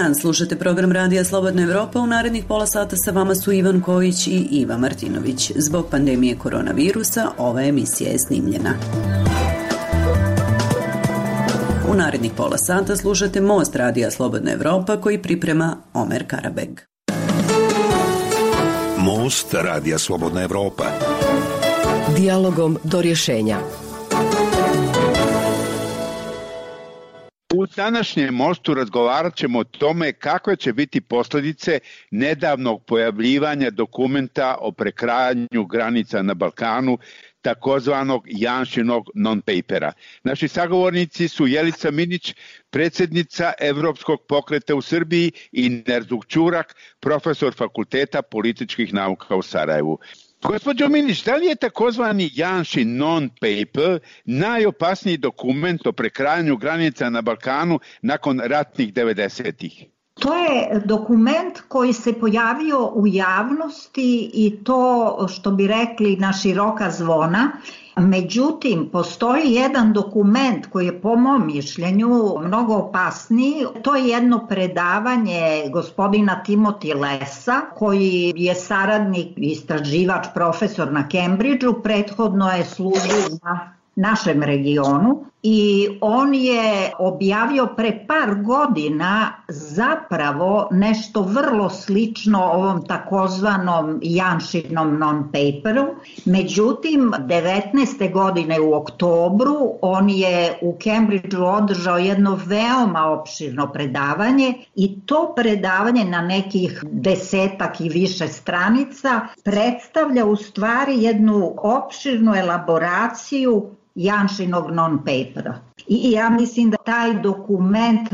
dan, slušate program Radija Slobodna Evropa. U narednih pola sata sa vama su Ivan Kojić i Iva Martinović. Zbog pandemije koronavirusa ova emisija je snimljena. U narednih pola sata slušate Most Radija Slobodna Evropa koji priprema Omer Karabeg. Most Radija Slobodna Evropa. Dijalogom do rješenja. U današnjem Mostu razgovarat ćemo o tome kakve će biti posljedice nedavnog pojavljivanja dokumenta o prekrajanju granica na Balkanu, takozvanog Janšinog non-papera. Naši sagovornici su Jelica Minić, predsjednica Evropskog pokreta u Srbiji, i Nerzuk Ćurak, profesor Fakulteta političkih nauka u Sarajevu. Gospođo Minić, da li je takozvani Janšin non-paper najopasniji dokument o prekrajanju granica na Balkanu nakon ratnih 90-ih? To je dokument koji se pojavio u javnosti i to, što bi rekli, na široka zvona. Međutim, postoji jedan dokument koji je po mom mišljenju mnogo opasniji. To je jedno predavanje gospodina Timothy Lessa, koji je saradnik, istraživač, profesor na Cambridgeu, prethodno je služio na našem regionu i on je objavio pre par godina zapravo nešto vrlo slično ovom takozvanom Janšinom non-paperu. Međutim, 19. godine u oktobru on je u Cambridgeu održao jedno veoma opširno predavanje i to predavanje na nekih 10 i više stranica predstavlja u stvari jednu opširnu elaboraciju Janšinog non-papera. I ja mislim da taj dokument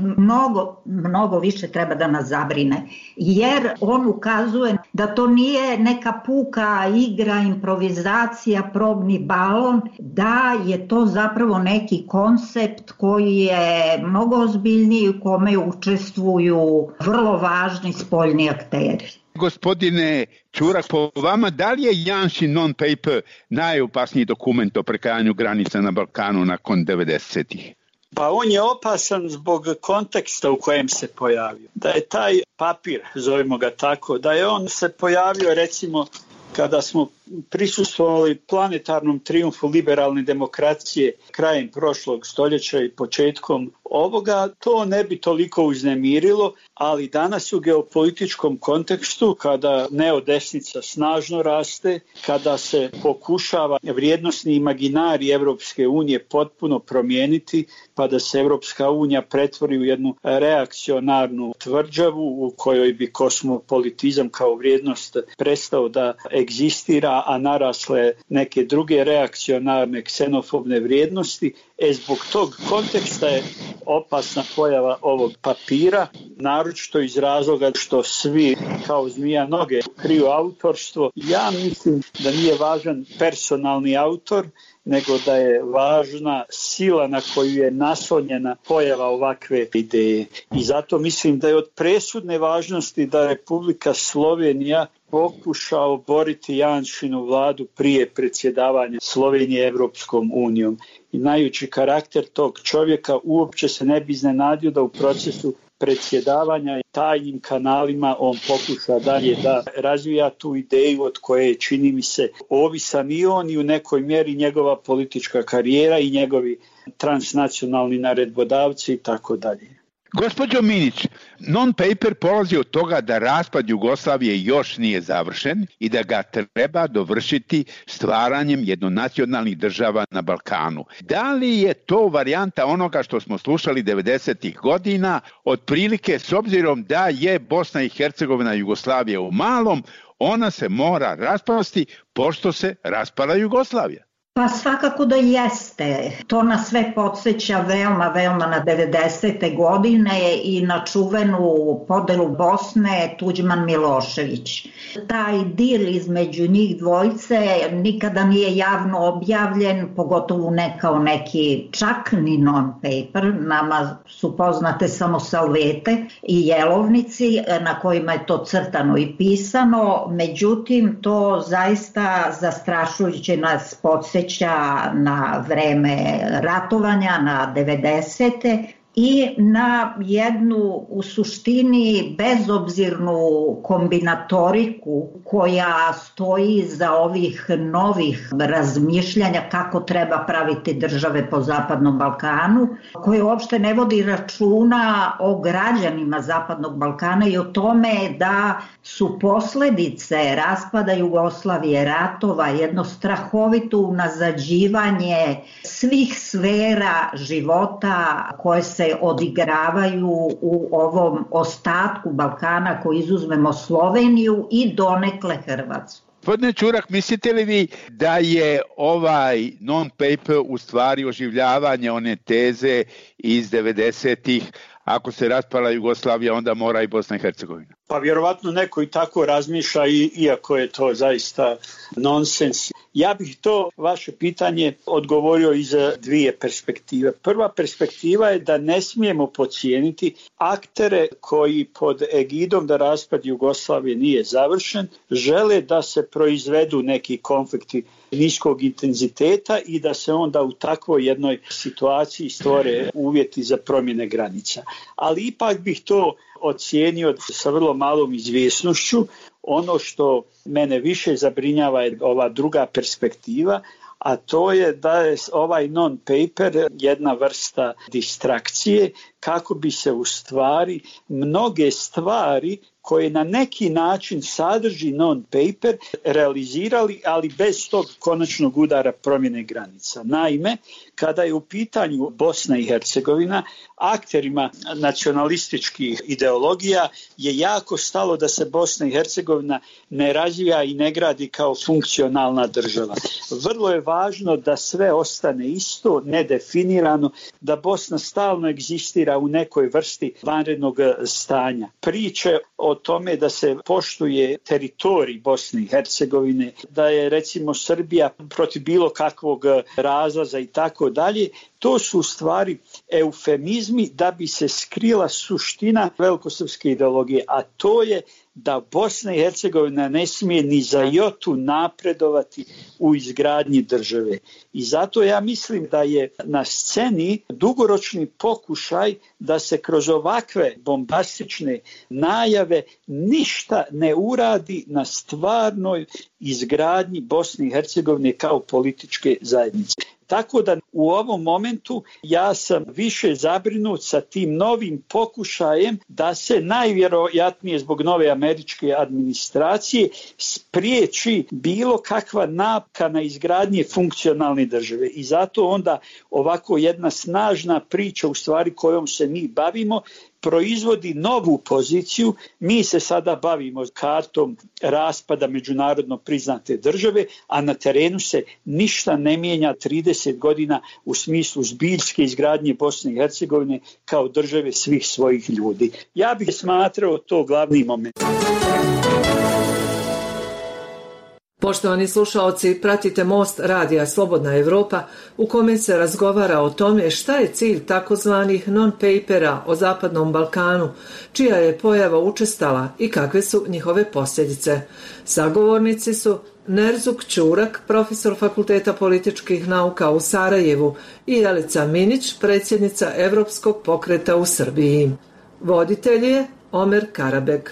mnogo više treba da nas zabrine, jer on ukazuje da to nije neka puka igra, improvizacija, probni balon, da je to zapravo neki koncept koji je mnogo ozbiljniji, u kome učestvuju vrlo važni spoljni akteri. Gospodine Ćurak, po vama, da li je Janšin non-paper najopasniji dokument o prekrajanju granica na Balkanu nakon 90-ih? Pa on je opasan zbog konteksta u kojem se pojavio. Da je taj papir, zovemo ga tako, da je on se pojavio recimo kada smo prisustvovali planetarnom trijumfu liberalne demokracije krajem prošlog stoljeća i početkom ovoga, to ne bi toliko uznemirilo, ali danas u geopolitičkom kontekstu, kada neodesnica snažno raste, kada se pokušava vrijednosni imaginari Evropske unije potpuno promijeniti, pa da se Evropska unija pretvori u jednu reakcionarnu tvrđavu u kojoj bi kosmopolitizam kao vrijednost prestao da egzistira, a narasle neke druge reakcionarne ksenofobne vrijednosti. Zbog tog konteksta je opasna pojava ovog papira, naročito iz razloga što svi kao zmija noge kriju autorstvo. Ja mislim da nije važan personalni autor, nego da je važna sila na koju je naslonjena pojava ovakve ideje. I zato mislim da je od presudne važnosti da Republika Slovenija pokuša oboriti Janšinu vladu prije predsjedavanja Slovenije Evropskom unijom. I znajući karakter tog čovjeka, uopće se ne bi iznenadio da u procesu predsjedavanja i tajnim kanalima on pokuša dalje da razvija tu ideju od koje, čini mi se, ovisan i on i u nekoj mjeri njegova politička karijera i njegovi transnacionalni naredbodavci i tako dalje. Gospođo Minić, non-paper polazi od toga da raspad Jugoslavije još nije završen i da ga treba dovršiti stvaranjem jednonacionalnih država na Balkanu. Da li je to varijanta onoga što smo slušali 90-ih godina, otprilike s obzirom da je Bosna i Hercegovina Jugoslavija u malom, ona se mora raspasti pošto se raspala Jugoslavija? Pa svakako da jeste. To nas sve podsjeća veoma na 90. godine i na čuvenu podelu Bosne Tuđman-Milošević. Taj dil između njih dvojice nikada nije javno objavljen, pogotovo ne kao neki čak ni non-paper. Nama su poznate samo salvete i jelovnici na kojima je to crtano i pisano. Međutim, to zaista zastrašujuće nas podsjeća na vreme ratovanja, na 90. i na jednu u suštini bezobzirnu kombinatoriku koja stoji za ovih novih razmišljanja kako treba praviti države po Zapadnom Balkanu, koje uopšte ne vodi računa o građanima Zapadnog Balkana i o tome da su posledice raspada Jugoslavije, ratova, jedno strahovito unazađivanje svih sfera života koje se odigravaju u ovom ostatku Balkana, koji izuzmemo Sloveniju i donekle Hrvatsku. Gospodine Čurak, mislite li vi da je ovaj non-paper u stvari oživljavanje one teze iz 90-ih, ako se raspala Jugoslavija, onda mora i Bosna i Hercegovina? Pa vjerovatno neko i tako razmišlja, iako je to zaista nonsens. Ja bih to vaše pitanje odgovorio iz dvije perspektive. Prva perspektiva je da ne smijemo podcijeniti aktere koji pod egidom da raspad Jugoslavije nije završen, žele da se proizvedu neki konflikti niskog intenziteta i da se onda u takvoj jednoj situaciji stvore uvjeti za promjene granica. Ali ipak bih to ocijenio sa vrlo malom izvjesnošću. Ono što mene više zabrinjava je ova druga perspektiva, a to je da je ovaj non-paper jedna vrsta distrakcije kako bi se u stvari mnoge stvari koje na neki način sadrži non-paper realizirali, ali bez tog konačnog udara promjene granica. Naime, kada je u pitanju Bosna i Hercegovina, akterima nacionalističkih ideologija je jako stalo da se Bosna i Hercegovina ne razvija i ne gradi kao funkcionalna država. Vrlo je važno da sve ostane isto, nedefinirano, da Bosna stalno egzistira u nekoj vrsti vanrednog stanja. Priče o tome da se poštuje teritorij Bosne i Hercegovine, da je recimo Srbija protiv bilo kakvog razlaza i tako dalje, to su u stvari eufemizmi da bi se skrila suština velikosrpske ideologije, a to je da Bosna i Hercegovina ne smije ni za jotu napredovati u izgradnji države. I zato ja mislim da je na sceni dugoročni pokušaj da se kroz ovakve bombastične najave ništa ne uradi na stvarnoj izgradnji Bosne i Hercegovine kao političke zajednice. Tako da u ovom momentu ja sam više zabrinut sa tim novim pokušajem da se najvjerojatnije zbog nove američke administracije spriječi bilo kakva napka na izgradnje funkcionalne države. I zato onda ovako jedna snažna priča u stvari kojom se mi bavimo proizvodi novu poziciju. Mi se sada bavimo kartom raspada međunarodno priznate države, a na terenu se ništa ne mijenja 30 godina u smislu zbiljske izgradnje Bosne i Hercegovine kao države svih svojih ljudi. Ja bih smatrao to glavni moment. Poštovani slušaoci, pratite Most radija Slobodna Evropa u kome se razgovara o tome šta je cilj takozvanih non-papera o Zapadnom Balkanu, čija je pojava učestala i kakve su njihove posljedice. Sagovornici su Nerzuk Čurak, profesor Fakulteta političkih nauka u Sarajevu, i Jelica Minić, predsjednica Evropskog pokreta u Srbiji. Voditelj je Omer Karabeg.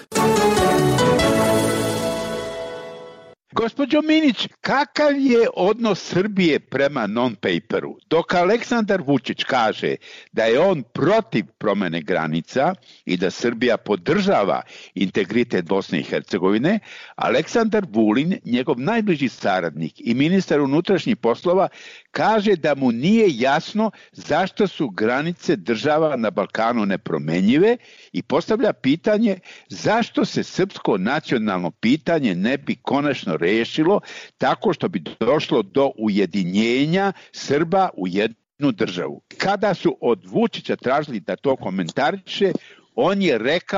Gospođo Minić, kakav je odnos Srbije prema non-paperu? Dok Aleksandar Vučić kaže da je on protiv promjene granica i da Srbija podržava integritet Bosne i Hercegovine, Aleksandar Vulin, njegov najbliži saradnik i ministar unutrašnjih poslova, kaže da mu nije jasno zašto su granice država na Balkanu nepromenjive i postavlja pitanje zašto se srpsko nacionalno pitanje ne bi konačno rešilo tako što bi došlo do ujedinjenja Srba u jednu državu. Kada su od Vučića tražili da to komentariše, on je rekao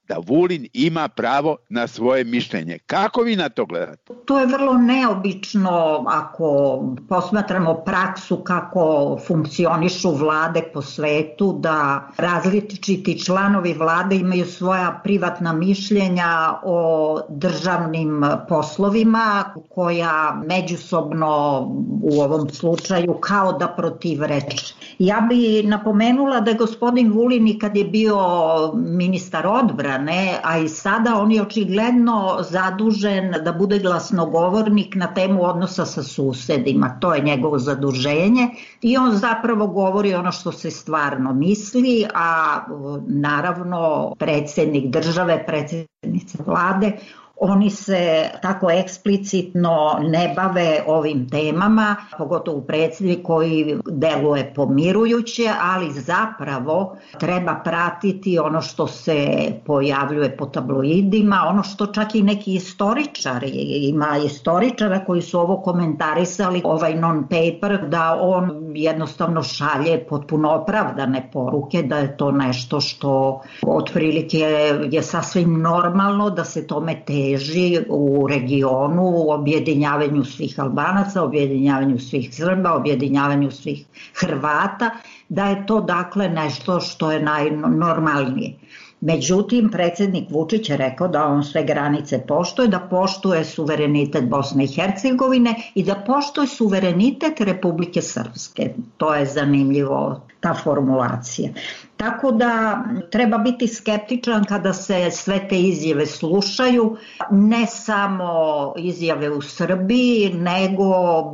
da Vulin ima pravo na svoje mišljenje. Kako vi na to gledate? To je vrlo neobično ako posmatramo praksu kako funkcionišu vlade po svetu, da različiti članovi vlade imaju svoja privatna mišljenja o državnim poslovima koja međusobno u ovom slučaju kao da protivreče. Ja bi napomenula da je gospodin Vulin kad je bio ministar odbrane, a i sada on je očigledno zadužen da bude glasnogovornik na temu odnosa sa susedima. To je njegovo zaduženje i on zapravo govori ono što se stvarno misli, a naravno predsjednik države, predsjednica vlade, oni se tako eksplicitno ne bave ovim temama, pogotovo predsjednik koji deluje pomirujuće, ali zapravo treba pratiti ono što se pojavljuje po tabloidima, ono što čak i neki istoričari, ima istoričara koji su ovo komentarisali, ovaj non-paper, da on jednostavno šalje potpuno opravdane poruke, da je to nešto što otprilike je sasvim normalno da se tome teži u regionu, u objedinjavanju svih Albanaca, objedinjavanju svih Srba, objedinjavanju svih Hrvata, da je to dakle nešto što je najnormalnije. Međutim, predsjednik Vučić je rekao da on sve granice poštuje, da poštuje suverenitet Bosne i Hercegovine i da poštuje suverenitet Republike Srpske. To je zanimljivo, ta formulacija. Tako da treba biti skeptičan kada se sve te izjave slušaju, ne samo izjave u Srbiji, nego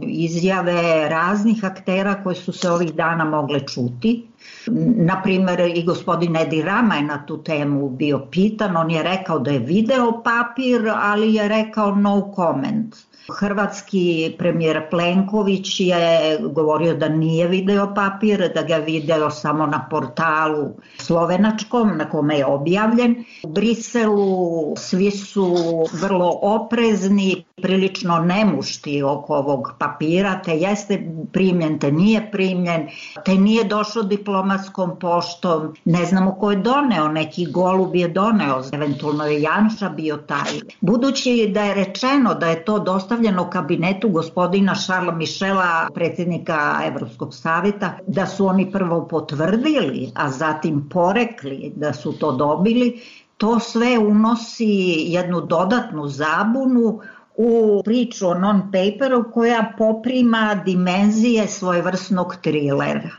izjave raznih aktera koje su se ovih dana mogle čuti. Naprimer, i gospodin Edi Rama je na tu temu bio pitan, on je rekao da je video papir, ali je rekao no comment. Hrvatski premijer Plenković je govorio da nije video papir, da ga je video samo na portalu slovenačkom na kome je objavljen. U Briselu svi su vrlo oprezni, prilično nemušti oko ovog papira, te jeste primljen, te nije primljen, te nije došao diplomatskom poštom, ne znamo ko je doneo, neki golub je doneo, eventualno je Janša bio taj. Budući da je rečeno da je to dostavljeno kabinetu gospodina Šarla Mišela, predsjednika Evropskog savjeta, da su oni prvo potvrdili, a zatim porekli da su to dobili, to sve unosi jednu dodatnu zabunu u priču o non-paperu koja poprima dimenzije svojevrsnog trilera.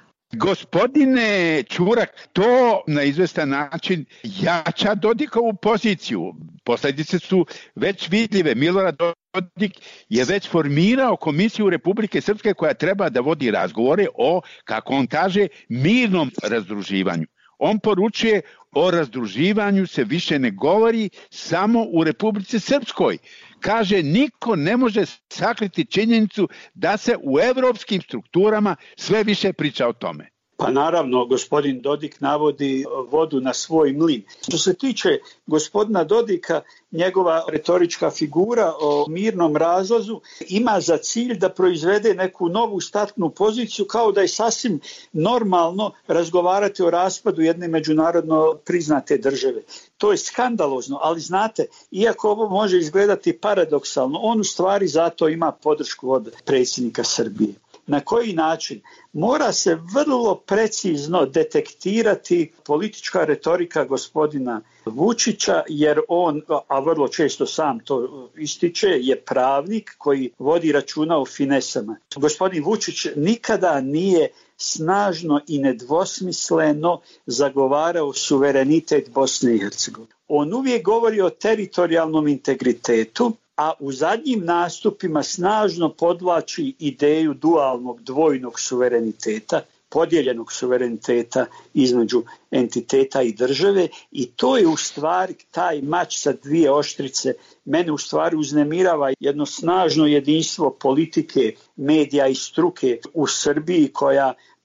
Gospodine Čurak, to na izvestan način jača Dodikovu poziciju. Posljedice su već vidljive. Milorad Dodik je već formirao Komisiju Republike Srpske koja treba da vodi razgovore o, kako on kaže, mirnom razdruživanju. On poručuje o razdruživanju se više ne govori samo u Republici Srpskoj. Kaže, niko ne može sakriti činjenicu da se u evropskim strukturama sve više priča o tome. Pa naravno, gospodin Dodik navodi vodu na svoj mlin. Što se tiče gospodina Dodika, njegova retorička figura o mirnom razlazu ima za cilj da proizvede neku novu startnu poziciju, kao da je sasvim normalno razgovarati o raspadu jedne međunarodno priznate države. To je skandalozno, ali znate, iako ovo može izgledati paradoksalno, on u stvari zato ima podršku od predsjednika Srbije. Na koji način? Mora se vrlo precizno detektirati politička retorika gospodina Vučića, jer on, a vrlo često sam to ističe, je pravnik koji vodi računa o finesama. Gospodin Vučić nikada nije snažno i nedvosmisleno zagovarao suverenitet Bosne i Hercegovine. On uvijek govori o teritorijalnom integritetu, a u zadnjim nastupima snažno podvlači ideju dualnog dvojnog suvereniteta, podijeljenog suvereniteta između entiteta i države, i to je u stvari taj mač sa dvije oštrice. Mene u stvari uznemirava jedno snažno jedinstvo politike, medija i struke u Srbiji koja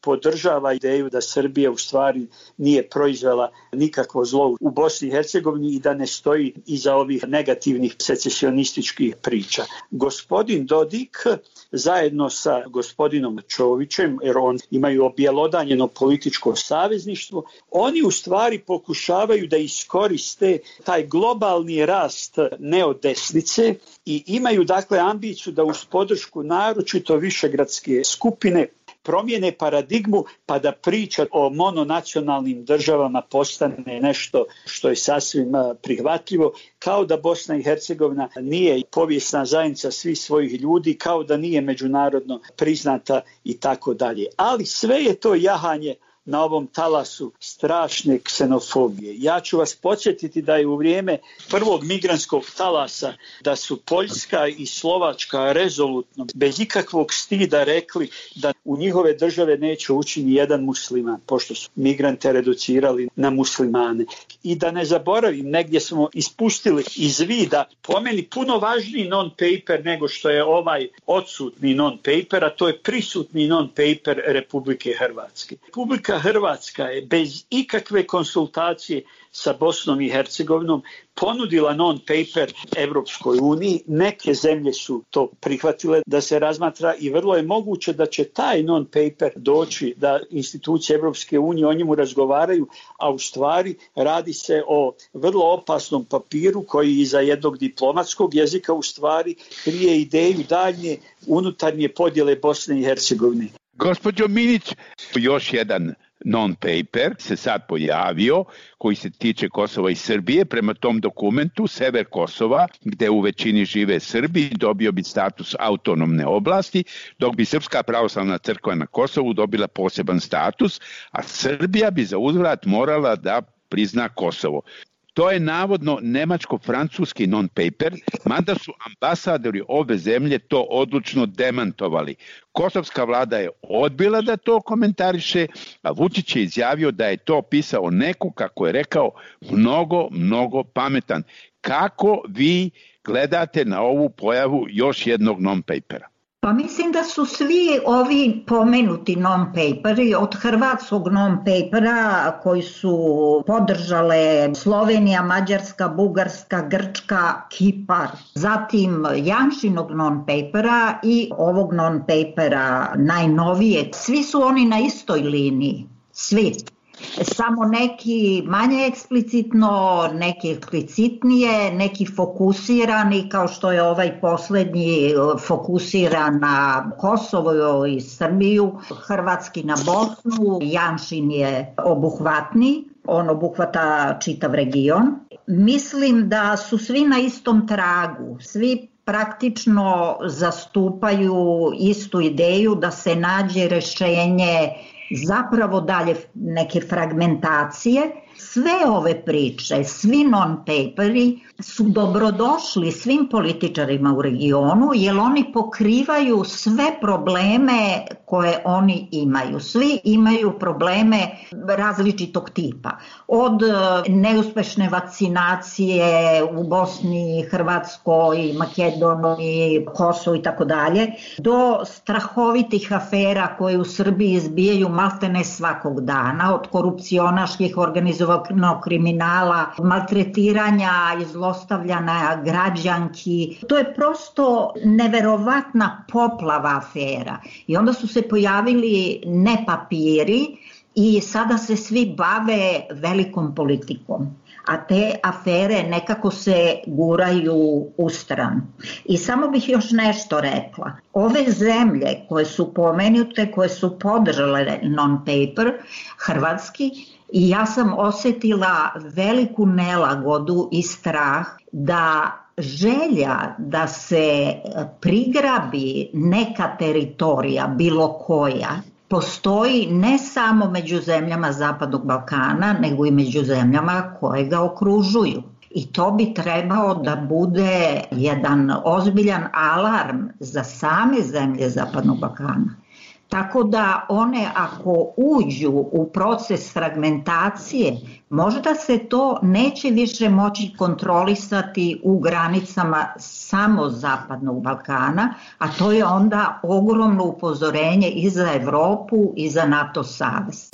podržava ideju da Srbija u stvari nije proizvela nikakvo zlo u Bosni i Hercegovini i da ne stoji iza ovih negativnih secesionističkih priča. Gospodin Dodik zajedno sa gospodinom Čovićem, jer on imaju objelodanjeno političko savezništvo, oni u stvari pokušavaju da iskoriste taj globalni rast neodesnice i imaju dakle ambiciju da uz podršku naročito višegradske skupine promijene paradigmu pa da priča o mononacionalnim državama postane nešto što je sasvim prihvatljivo, kao da Bosna i Hercegovina nije povijesna zajednica svih svojih ljudi, kao da nije međunarodno priznata i tako dalje. Ali sve je to jahanje na ovom talasu strašne ksenofobije. Ja ću vas podsjetiti da je u vrijeme prvog migrantskog talasa da su Poljska i Slovačka rezolutno, bez ikakvog stida rekli da u njihove države neće ući ni jedan musliman, pošto su migrante reducirali na muslimane. I da ne zaboravim, negdje smo ispustili iz vida po meni puno važniji non-paper nego što je ovaj odsutni non-paper, a to je prisutni non-paper Republike Hrvatske. Republika Hrvatska je bez ikakve konsultacije sa Bosnom i Hercegovinom ponudila non-paper Evropskoj uniji. Neke zemlje su to prihvatile da se razmatra i vrlo je moguće da će taj non-paper doći da institucije Evropske unije o njemu razgovaraju, a u stvari radi se o vrlo opasnom papiru koji iza jednog diplomatskog jezika u stvari krije ideju daljnje unutarnje podjele Bosne i Hercegovine. Gospođo Minić, još jedan non-paper se sad pojavio koji se tiče Kosova i Srbije. Prema tom dokumentu sever Kosova, gde u većini žive Srbi, dobio bi status autonomne oblasti, dok bi Srpska pravoslavna crkva na Kosovu dobila poseban status, a Srbija bi za uzvrat morala da prizna Kosovo. To je navodno nemačko-francuski non-paper, mada su ambasadori ove zemlje to odlučno demantovali. Kosovska vlada je odbila da to komentariše, a Vučić je izjavio da je to pisao neko, kako je rekao, mnogo pametan. Kako vi gledate na ovu pojavu još jednog non-papera? Pa mislim da su svi ovi pomenuti non-paperi od hrvatskog non-papera koji su podržale Slovenija, Mađarska, Bugarska, Grčka, Kipar, zatim Janšinog non-papera i ovog non-papera najnovijeg. Svi su oni na istoj liniji, svi. Samo neki manje eksplicitno, neki eksplicitnije, neki fokusirani, kao što je ovaj posljednji fokusiran na Kosovo i Srbiju, hrvatski na Bosnu, Janšin je obuhvatni, on obuhvata čitav region. Mislim da su svi na istom tragu, svi praktično zastupaju istu ideju da se nađe rješenje zapravo dalje neke fragmentacije. Sve ove priče, svi non-paperi su dobrodošli svim političarima u regionu jer oni pokrivaju sve probleme koje oni imaju. Svi imaju probleme različitog tipa. Od neuspešne vakcinacije u Bosni, Hrvatskoj, Makedoniji, Kosovu i tako dalje, do strahovitih afera koje u Srbiji izbijaju maltene svakog dana, od korupcionaških organizovanih kriminala, maltretiranja i zlostavljanja građanki. To je prosto neverovatna poplava afera. I onda su se pojavili ne papiri i sada se svi bave velikom politikom. A te afere nekako se guraju u stranu. I samo bih još nešto rekla. Ove zemlje koje su pomenute, koje su podržale non-paper, hrvatski, i ja sam osjetila veliku nelagodu i strah da želja da se prigrabi neka teritorija, bilo koja, postoji ne samo među zemljama Zapadnog Balkana, nego i među zemljama koje ga okružuju. I to bi trebao da bude jedan ozbiljan alarm za same zemlje Zapadnog Balkana. Tako da one ako uđu u proces fragmentacije, možda se to neće više moći kontrolisati u granicama samo Zapadnog Balkana, a to je onda ogromno upozorenje i za Evropu i za NATO savez.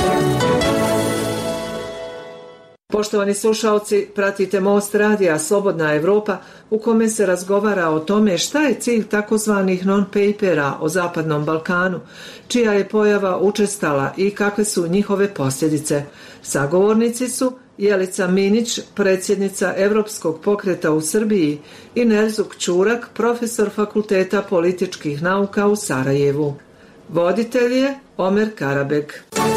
Poštovani slušalci, pratite Most radija Slobodna Evropa u kome se razgovara o tome šta je cilj takozvanih non-papera o Zapadnom Balkanu, čija je pojava učestala i kakve su njihove posljedice. Sagovornici su Jelica Minić, predsjednica Evropskog pokreta u Srbiji, i Nerzuk Ćurak, profesor Fakulteta političkih nauka u Sarajevu. Voditelj je Omer Karabeg.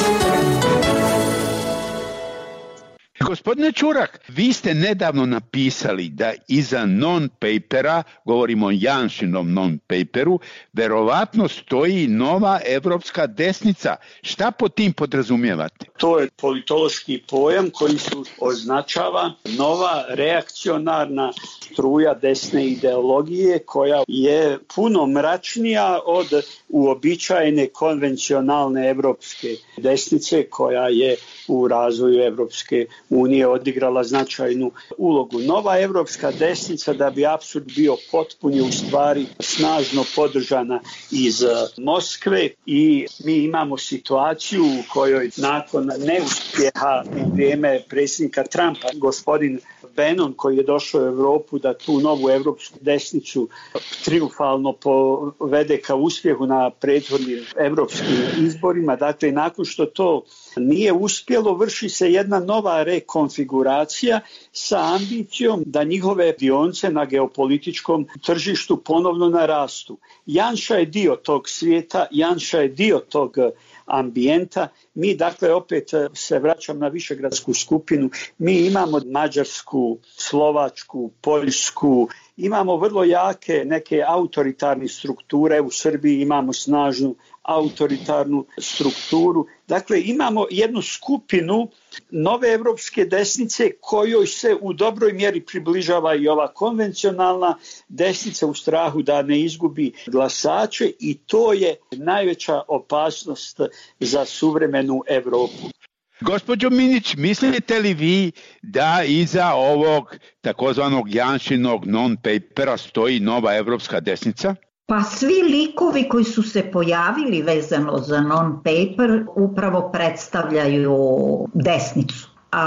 Gospodine Ćurak, vi ste nedavno napisali da iza non-papera, govorimo o Janšinom non-paperu, verovatno stoji nova evropska desnica. Šta pod tim podrazumijevate? To je politološki pojam koji se označava nova reakcionarna struja desne ideologije koja je puno mračnija od uobičajene konvencionalne evropske desnice koja je u razvoju Evropske unije odigrala značajnu ulogu. Nova evropska desnica, da bi apsurd bio potpun, je u stvari snažno podržana iz Moskve i mi imamo situaciju u kojoj nakon neuspjeha u vrijeme predsjednika Trumpa, gospodin Bannon koji je došao u Evropu da tu novu evropsku desnicu triumfalno povede ka uspjehu na prethodnim evropskim izborima. Dakle, nakon što to nije uspjelo, vrši se jedna nova rekonfiguracija sa ambicijom da njihove dionce na geopolitičkom tržištu ponovno narastu. Janša je dio tog svijeta, Janša je dio tog ambijenta. Mi, dakle, opet se vraćam na Višegradsku skupinu, mi imamo Mađarsku, Slovačku, Poljsku, imamo vrlo jake neke autoritarne strukture, u Srbiji imamo snažnu autoritarnu strukturu. Dakle, imamo jednu skupinu nove evropske desnice kojoj se u dobroj mjeri približava i ova konvencionalna desnica u strahu da ne izgubi glasače i to je najveća opasnost za suvremenu Evropu. Gospođo Minić, mislite li vi da iza ovog takozvanog Janšinog non-papera stoji nova evropska desnica? Pa svi likovi koji su se pojavili vezano za non-paper upravo predstavljaju desnicu.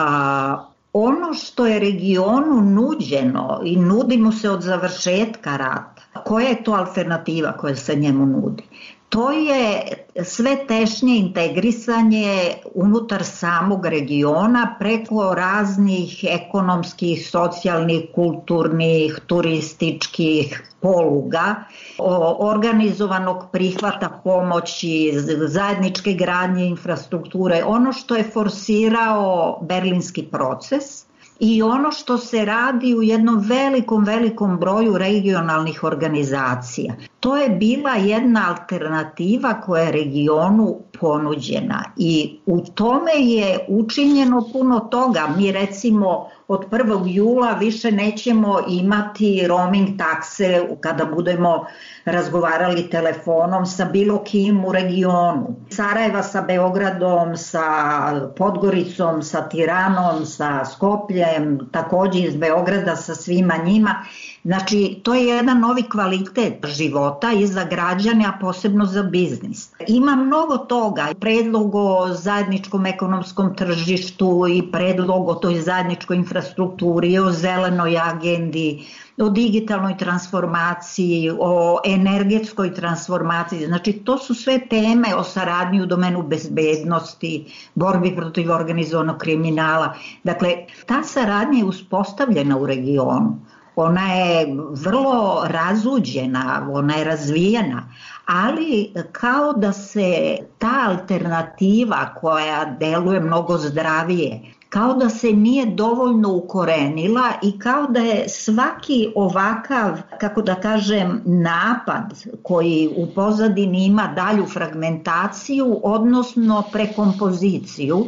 A ono što je regionu nuđeno i nudimo se od završetka rata, koja je to alternativa koja se njemu nudi? To je sve tešnje integrisanje unutar samog regiona preko raznih ekonomskih, socijalnih, kulturnih, turističkih poluga, organizovanog prihvata pomoći, zajedničke gradnje infrastrukture, ono što je forsirao berlinski proces i ono što se radi u jednom velikom broju regionalnih organizacija. To je bila jedna alternativa koja je regionu ponuđena i u tome je učinjeno puno toga. Mi recimo od 1. jula više nećemo imati roaming takse kada budemo razgovarali telefonom sa bilo kim u regionu. Sarajeva sa Beogradom, sa Podgoricom, sa Tiranom, sa Skopljem, također iz Beograda sa svima njima. Znači, to je jedan novi kvalitet života i za građane, a posebno za biznis. Ima mnogo toga, predlog o zajedničkom ekonomskom tržištu i predlog o toj zajedničkoj infrastrukturi, o zelenoj agendi, o digitalnoj transformaciji, o energetskoj transformaciji. Znači, to su sve teme o saradnji u domenu bezbednosti, borbi protiv organizovanog kriminala. Dakle, ta saradnja je uspostavljena u regionu. Ona je vrlo razuđena, ona je razvijena, ali kao da se ta alternativa koja deluje mnogo zdravije, kao da se nije dovoljno ukorenila i kao da je svaki ovakav, kako da kažem, napad koji u pozadini ima dalju fragmentaciju, odnosno prekompoziciju,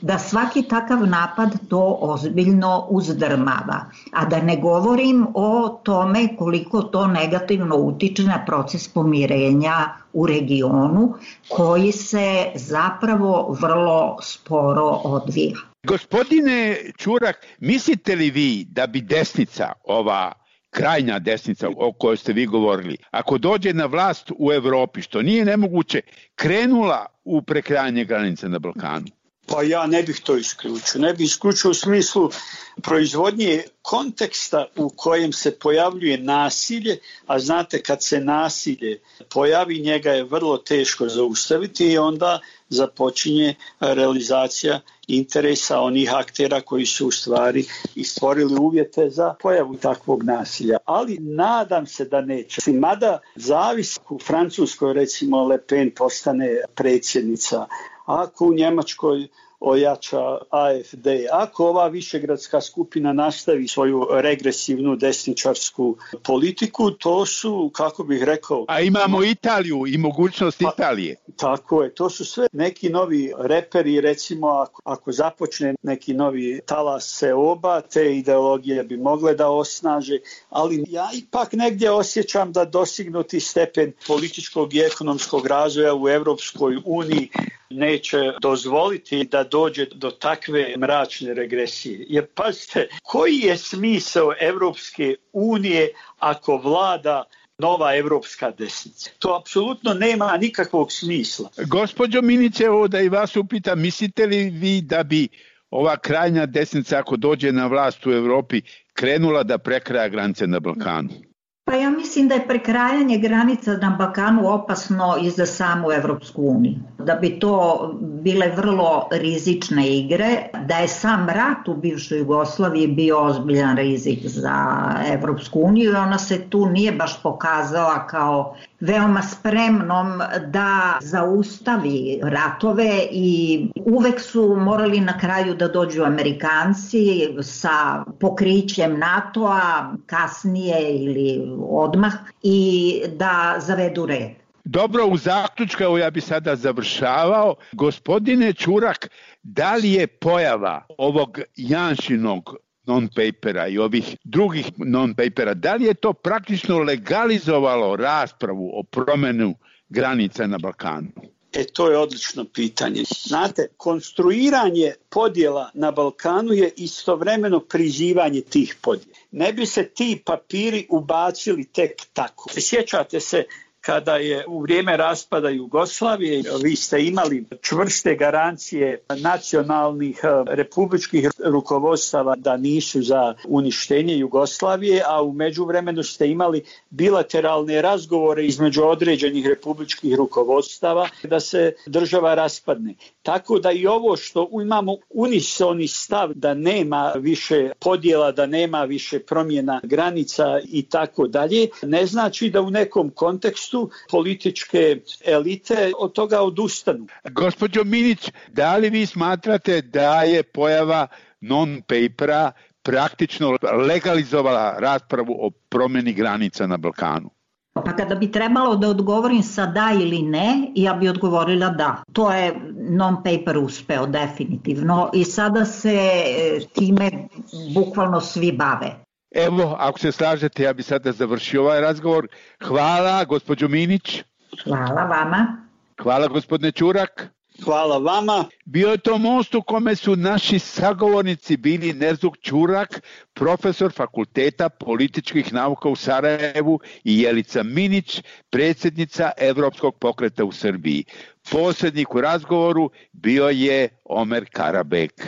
da svaki takav napad to ozbiljno uzdrmava. A da ne govorim o tome koliko to negativno utiče na proces pomirenja u regionu, koji se zapravo vrlo sporo odvija. Gospodine Čurak, mislite li vi da bi desnica, ova krajnja desnica o kojoj ste vi govorili, ako dođe na vlast u Evropi, što nije nemoguće, krenula u prekrajanje granice na Balkanu? Pa ja ne bih to isključio. Ne bih isključio u smislu proizvodnje konteksta u kojem se pojavljuje nasilje, a znate kad se nasilje pojavi, njega je vrlo teško zaustaviti i onda započinje realizacija interesa onih aktera koji su u stvari i stvorili uvjete za pojavu takvog nasilja. Ali nadam se da neće. Mada zavisi u Francuskoj, recimo, Le Pen postane predsjednica, ako u Njemačkoj ojača AfD, ako ova višegradska skupina nastavi svoju regresivnu desničarsku politiku, to su, kako bih rekao... A imamo Italiju i mogućnost Italije. Tako je, to su sve neki novi reperi, recimo ako započne neki novi talas seoba, te ideologije bi mogle da osnaže, ali ja ipak negdje osjećam da dostignuti stepen političkog i ekonomskog razvoja u Evropskoj uniji neće dozvoliti da dođe do takve mračne regresije. Jer pazite, koji je smisao Evropske unije ako vlada nova evropska desnica? To apsolutno nema nikakvog smisla. Gospođo Minić, evo da i vas upitam, mislite li vi da bi ova krajnja desnica, ako dođe na vlast u Evropi, krenula da prekraja granice na Balkanu? Pa ja mislim da je prekrajanje granica na Balkanu opasno i za samu Evropsku uniju. Da bi to bile vrlo rizične igre, da je sam rat u bivšoj Jugoslaviji bio ozbiljan rizik za Evropsku uniju i ona se tu nije baš pokazala kao veoma spremnom da zaustavi ratove i uvek su morali na kraju da dođu Amerikanci sa pokrićem NATO-a kasnije ili odmah i da zavedu red. Dobro, u zaključku, evo ja bi sada završavao. Gospodine Čurak, da li je pojava ovog Janšinog non-papera i ovih drugih non-papera, da li je to praktično legalizovalo raspravu o promjenu granica na Balkanu? To je odlično pitanje. Znate, konstruiranje podjela na Balkanu je istovremeno prizivanje tih podjela. Ne bi se ti papiri ubacili tek tako. Sjećate se kada je u vrijeme raspada Jugoslavije, vi ste imali čvrste garancije nacionalnih republičkih rukovodstava da nisu za uništenje Jugoslavije, a u međuvremenu ste imali bilateralne razgovore između određenih republičkih rukovodstava da se država raspadne. Tako da i ovo što imamo unisoni stav da nema više podjela, da nema više promjena granica i tako dalje, ne znači da u nekom kontekstu političke elite od toga odustanu. Gospođo Minić, da li vi smatrate da je pojava non-papera praktično legalizovala raspravu o promjeni granica na Balkanu? Pa kada bi trebalo da odgovorim sa da ili ne, ja bi odgovorila da. To je non-paper uspeo definitivno i sada se time bukvalno svi bave. Evo, ako se slažete, ja bi sada završio ovaj razgovor. Hvala, gospođo Minić. Hvala vama. Hvala, gospodine Čurak. Hvala vama. Bio je to most u kome su naši sagovornici bili Nerzuk Čurak, profesor Fakulteta političkih nauka u Sarajevu, i Jelica Minić, predsjednica Evropskog pokreta u Srbiji. Posrednik u razgovoru bio je Omer Karabek.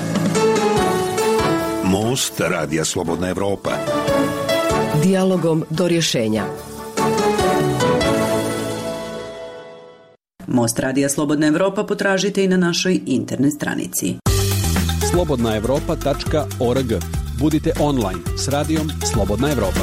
Most Radija Slobodna Evropa. Dijalogom do rješenja. Most Radija Slobodna Evropa potražite i na našoj internet stranici. slobodnaevropa.org. Budite online s radijom Slobodna Evropa.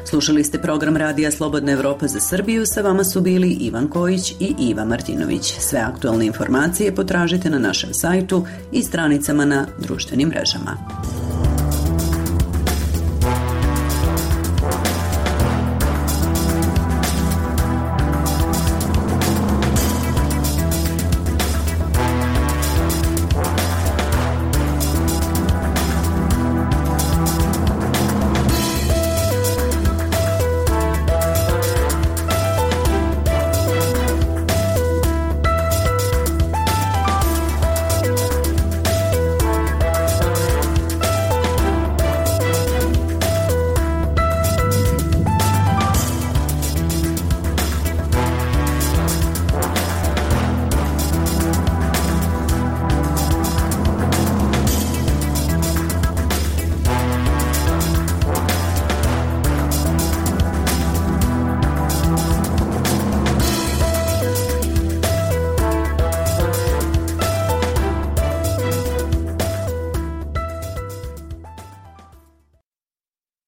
Slušali ste program Radija Slobodna Evropa za Srbiju, sa vama su bili Ivan Kojić i Iva Martinović. Sve aktualne informacije potražite na našem sajtu i stranicama na društvenim mrežama.